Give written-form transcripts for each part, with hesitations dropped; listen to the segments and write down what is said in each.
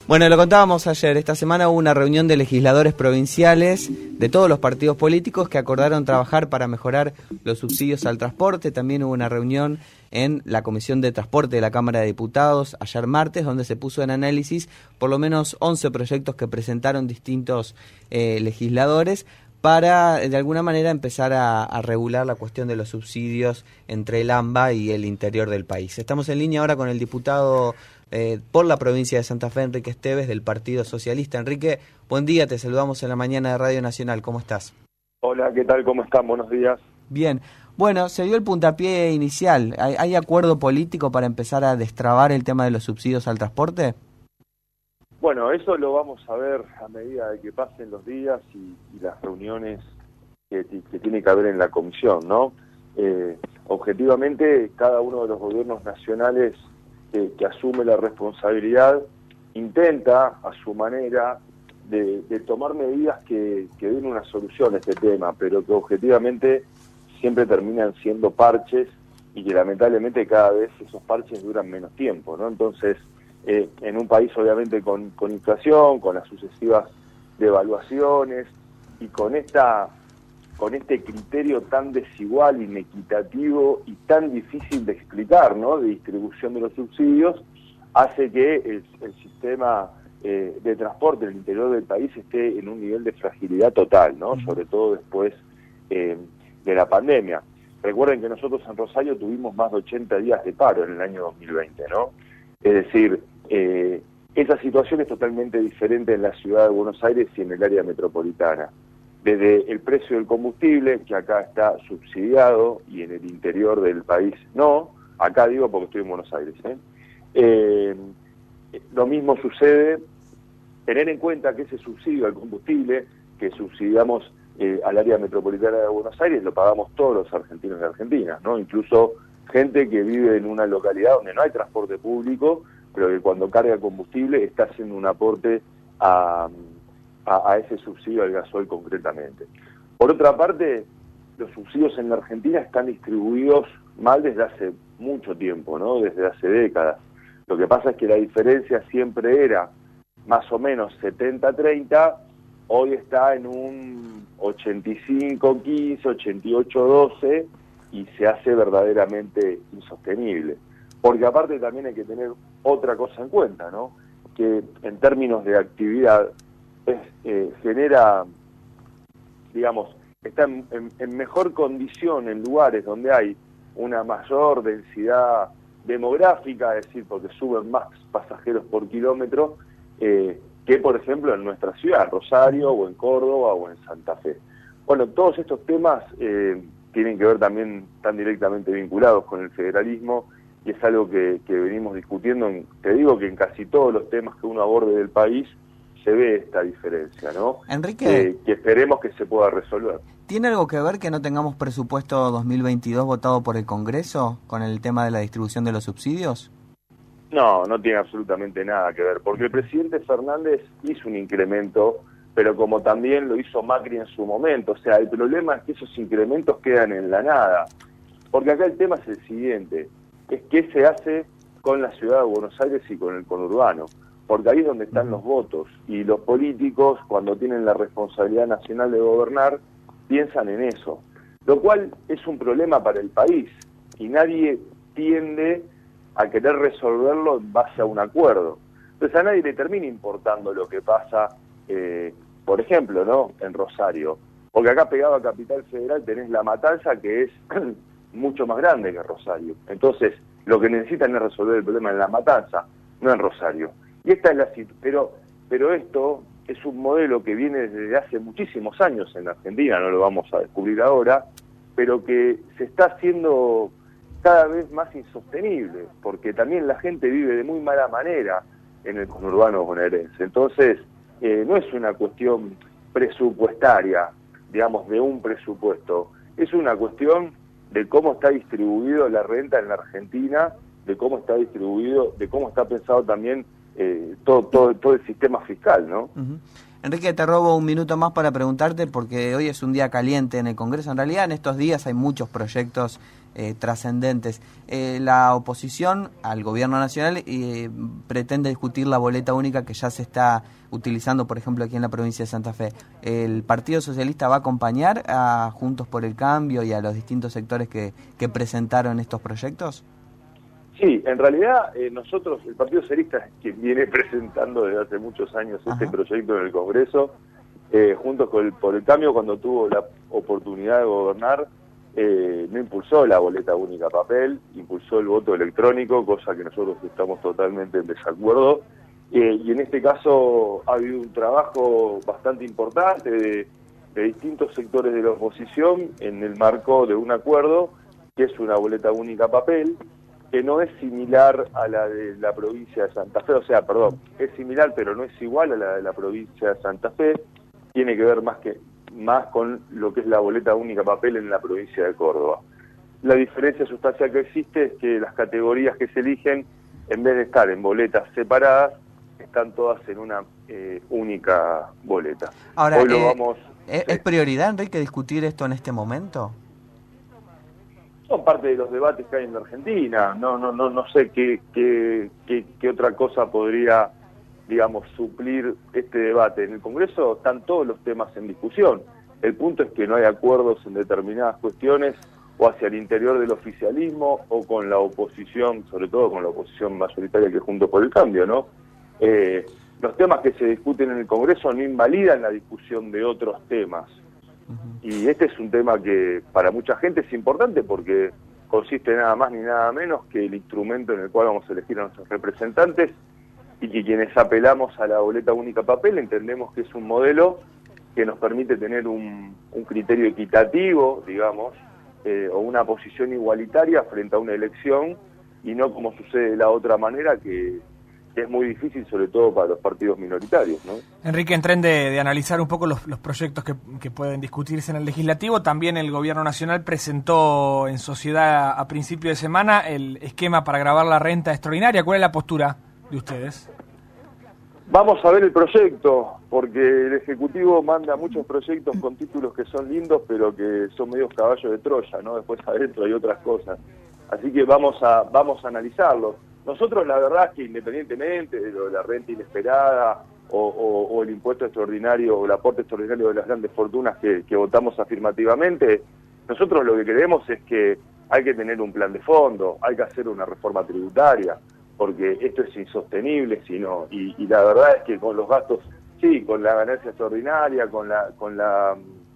Bueno, lo contábamos ayer, esta semana hubo una reunión de legisladores provinciales de todos los partidos políticos que acordaron trabajar para mejorar los subsidios al transporte. También hubo una reunión en la Comisión de Transporte de la Cámara de Diputados ayer martes, donde se puso en análisis por lo menos 11 proyectos que presentaron distintos legisladores para, de alguna manera, empezar a regular la cuestión de los subsidios entre el AMBA y el interior del país. Estamos en línea ahora con el diputado por la provincia de Santa Fe, Enrique Esteves, del Partido Socialista. Enrique, buen día, te saludamos en la mañana de Radio Nacional. ¿Cómo estás? Hola, ¿qué tal? ¿Cómo están? Buenos días. Bien. Bueno, se dio el puntapié inicial. ¿Hay acuerdo político para empezar a destrabar el tema de los subsidios al transporte? Bueno, eso lo vamos a ver a medida de que pasen los días y las reuniones que tiene que haber en la comisión, ¿no? Objetivamente, cada uno de los gobiernos nacionales que asume la responsabilidad intenta, a su manera, de tomar medidas que den una solución a este tema, pero que objetivamente siempre terminan siendo parches y que lamentablemente cada vez esos parches duran menos tiempo, ¿no? Entonces, en un país obviamente con inflación, con las sucesivas devaluaciones y con este criterio tan desigual, inequitativo y tan difícil de explicar, ¿no?, de distribución de los subsidios, hace que el sistema de transporte en el interior del país esté en un nivel de fragilidad total, ¿no?, sobre todo después de la pandemia. Recuerden que nosotros en Rosario tuvimos más de 80 días de paro en el año 2020, ¿no? Es decir, esa situación es totalmente diferente en la ciudad de Buenos Aires y en el área metropolitana. Desde el precio del combustible, que acá está subsidiado y en el interior del país no, acá digo porque estoy en Buenos Aires, lo mismo sucede, tener en cuenta que ese subsidio al combustible que subsidiamos al área metropolitana de Buenos Aires lo pagamos todos los argentinos y argentinas, ¿no? Incluso gente que vive en una localidad donde no hay transporte público, pero que cuando carga combustible está haciendo un aporte a ese subsidio al gasoil concretamente. Por otra parte, los subsidios en la Argentina están distribuidos mal desde hace mucho tiempo, ¿no?, desde hace décadas. Lo que pasa es que la diferencia siempre era más o menos 70-30, hoy está en un 85-15, 88-12 y se hace verdaderamente insostenible. Porque aparte también hay que tener otra cosa en cuenta, ¿no?, que en términos de actividad genera, digamos, está en mejor condición en lugares donde hay una mayor densidad demográfica, es decir, porque suben más pasajeros por kilómetro, que por ejemplo en nuestra ciudad, Rosario, o en Córdoba, o en Santa Fe. Bueno, todos estos temas tienen que ver también, están directamente vinculados con el federalismo, y es algo que venimos discutiendo, te digo que en casi todos los temas que uno aborde del país, se ve esta diferencia, ¿no? Enrique, que esperemos que se pueda resolver. ¿Tiene algo que ver que no tengamos presupuesto 2022 votado por el Congreso con el tema de la distribución de los subsidios? No, no tiene absolutamente nada que ver, porque el presidente Fernández hizo un incremento, pero como también lo hizo Macri en su momento. O sea, el problema es que esos incrementos quedan en la nada, porque acá el tema es el siguiente, es qué se hace con la ciudad de Buenos Aires y con el conurbano, porque ahí es donde están los votos, y los políticos, cuando tienen la responsabilidad nacional de gobernar, piensan en eso, lo cual es un problema para el país, y nadie tiende a querer resolverlo en base a un acuerdo. Entonces a nadie le termina importando lo que pasa, por ejemplo, ¿no?, en Rosario, porque acá pegado a Capital Federal tenés La Matanza, que es mucho más grande que Rosario. Entonces, lo que necesitan es resolver el problema en La Matanza, no en Rosario. Y esta es la situación, pero esto es un modelo que viene desde hace muchísimos años en Argentina, no lo vamos a descubrir ahora, pero que se está haciendo cada vez más insostenible, porque también la gente vive de muy mala manera en el conurbano bonaerense. Entonces, no es una cuestión presupuestaria, digamos, de un presupuesto, es una cuestión de cómo está distribuido la renta en la Argentina, de cómo está distribuido, de cómo está pensado también todo el sistema fiscal, ¿no? Enrique, te robo un minuto más para preguntarte, porque hoy es un día caliente en el Congreso. En realidad, en estos días hay muchos proyectos trascendentes. La oposición al gobierno nacional pretende discutir la boleta única que ya se está utilizando, por ejemplo, aquí en la provincia de Santa Fe. ¿El Partido Socialista va a acompañar a Juntos por el Cambio y a los distintos sectores que presentaron estos proyectos? Sí, en realidad nosotros, el Partido Socialista, quien viene presentando desde hace muchos años este proyecto en el Congreso, Juntos por el Cambio, cuando tuvo la oportunidad de gobernar, no impulsó la boleta única papel, impulsó el voto electrónico, cosa que nosotros estamos totalmente en desacuerdo. Y en este caso ha habido un trabajo bastante importante de distintos sectores de la oposición en el marco de un acuerdo que es una boleta única papel, que no es similar a la de la provincia de Santa Fe, es similar pero no es igual a la de la provincia de Santa Fe, tiene que ver más con lo que es la boleta única papel en la provincia de Córdoba. La diferencia sustancial que existe es que las categorías que se eligen, en vez de estar en boletas separadas, están todas en una única boleta. Ahora, hoy ¿es prioridad, Enrique, discutir esto en este momento? Son parte de los debates que hay en la Argentina. No sé qué otra cosa podría, digamos, suplir este debate. En el Congreso están todos los temas en discusión. El punto es que no hay acuerdos en determinadas cuestiones o hacia el interior del oficialismo o con la oposición, sobre todo con la oposición mayoritaria que es Juntos por el Cambio, ¿no? Los temas que se discuten en el Congreso no invalidan la discusión de otros temas. Y este es un tema que para mucha gente es importante porque consiste nada más ni nada menos que el instrumento en el cual vamos a elegir a nuestros representantes y que quienes apelamos a la boleta única papel entendemos que es un modelo que nos permite tener un criterio equitativo, digamos, o una posición igualitaria frente a una elección y no como sucede de la otra manera que es muy difícil, sobre todo para los partidos minoritarios, ¿no? Enrique, en tren de analizar un poco los proyectos que pueden discutirse en el Legislativo, también el Gobierno Nacional presentó en sociedad a principio de semana el esquema para gravar la renta extraordinaria. ¿Cuál es la postura de ustedes? Vamos a ver el proyecto, porque el Ejecutivo manda muchos proyectos con títulos que son lindos, pero que son medios caballos de Troya, ¿no? Después adentro hay otras cosas. Así que vamos a analizarlo. Nosotros la verdad es que independientemente de lo de la renta inesperada o el impuesto extraordinario o el aporte extraordinario de las grandes fortunas que votamos afirmativamente, nosotros lo que creemos es que hay que tener un plan de fondo, hay que hacer una reforma tributaria, porque esto es insostenible, y la verdad es que con los gastos, sí, con la ganancia extraordinaria, con la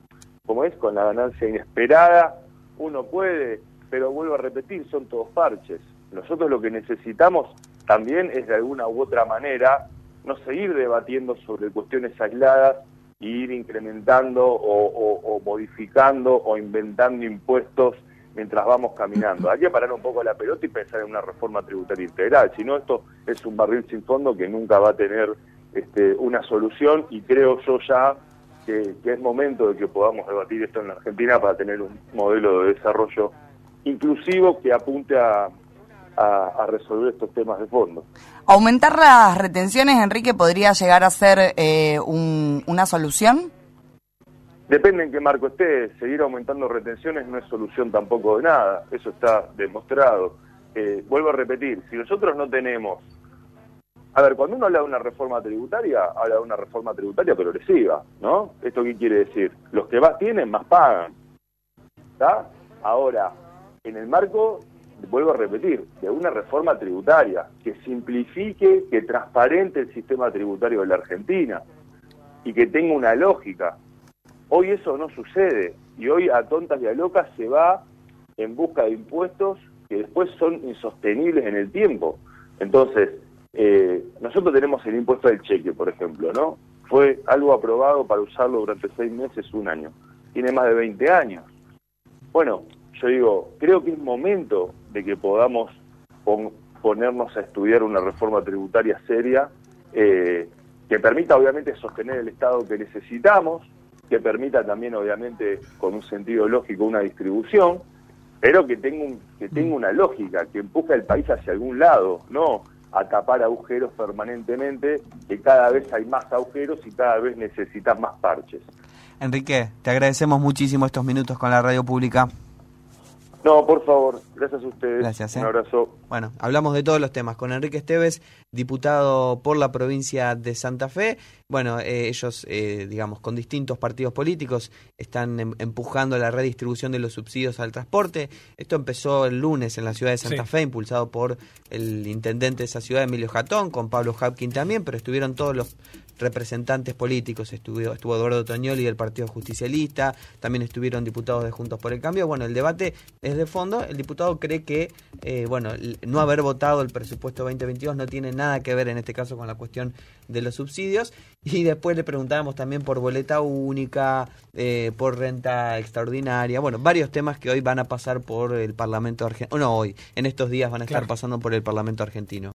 ganancia inesperada, uno puede, pero vuelvo a repetir, son todos parches. Nosotros lo que necesitamos también es de alguna u otra manera no seguir debatiendo sobre cuestiones aisladas e ir incrementando o modificando o inventando impuestos mientras vamos caminando. Hay que parar un poco la pelota y pensar en una reforma tributaria integral, si no esto es un barril sin fondo que nunca va a tener una solución, y creo yo ya que es momento de que podamos debatir esto en la Argentina para tener un modelo de desarrollo inclusivo que apunte a resolver estos temas de fondo. ¿Aumentar las retenciones, Enrique, podría llegar a ser una solución? Depende en qué marco esté. Seguir aumentando retenciones no es solución tampoco de nada, eso está demostrado. Vuelvo a repetir, si nosotros no tenemos... A ver, cuando uno habla de una reforma tributaria, habla de una reforma tributaria progresiva, ¿no? ¿Esto qué quiere decir? Los que más tienen, más pagan. ¿Está? Ahora, en el marco... vuelvo a repetir, de una reforma tributaria que simplifique, que transparente el sistema tributario de la Argentina y que tenga una lógica. Hoy eso no sucede y hoy a tontas y a locas se va en busca de impuestos que después son insostenibles en el tiempo. Entonces, nosotros tenemos el impuesto del cheque, por ejemplo, ¿no? Fue algo aprobado para usarlo durante 6 meses, 1 año. Tiene más de 20 años. Bueno, yo digo, creo que es momento de que podamos ponernos a estudiar una reforma tributaria seria que permita obviamente sostener el Estado que necesitamos, que permita también obviamente con un sentido lógico una distribución, pero que tenga una lógica, que empuje al país hacia algún lado, no a tapar agujeros permanentemente, que cada vez hay más agujeros y cada vez necesitas más parches. Enrique, te agradecemos muchísimo estos minutos con la radio pública. No, por favor, gracias a ustedes. Gracias. Un abrazo. Bueno, hablamos de todos los temas con Enrique Esteves, diputado por la provincia de Santa Fe. Bueno, ellos, digamos, con distintos partidos políticos están empujando la redistribución de los subsidios al transporte. Esto empezó el lunes en la ciudad de Santa Fe, impulsado por el intendente de esa ciudad, Emilio Jatón, con Pablo Hapkin también, pero estuvieron todos los representantes políticos, estuvo Eduardo Toñoli del Partido Justicialista, también estuvieron diputados de Juntos por el Cambio. Bueno, el debate es de fondo. El diputado cree que no haber votado el presupuesto 2022 no tiene nada que ver en este caso con la cuestión de los subsidios. Y después le preguntábamos también por boleta única, por renta extraordinaria, bueno, varios temas que hoy van a pasar por el Parlamento argentino, en estos días van a estar pasando por el Parlamento argentino.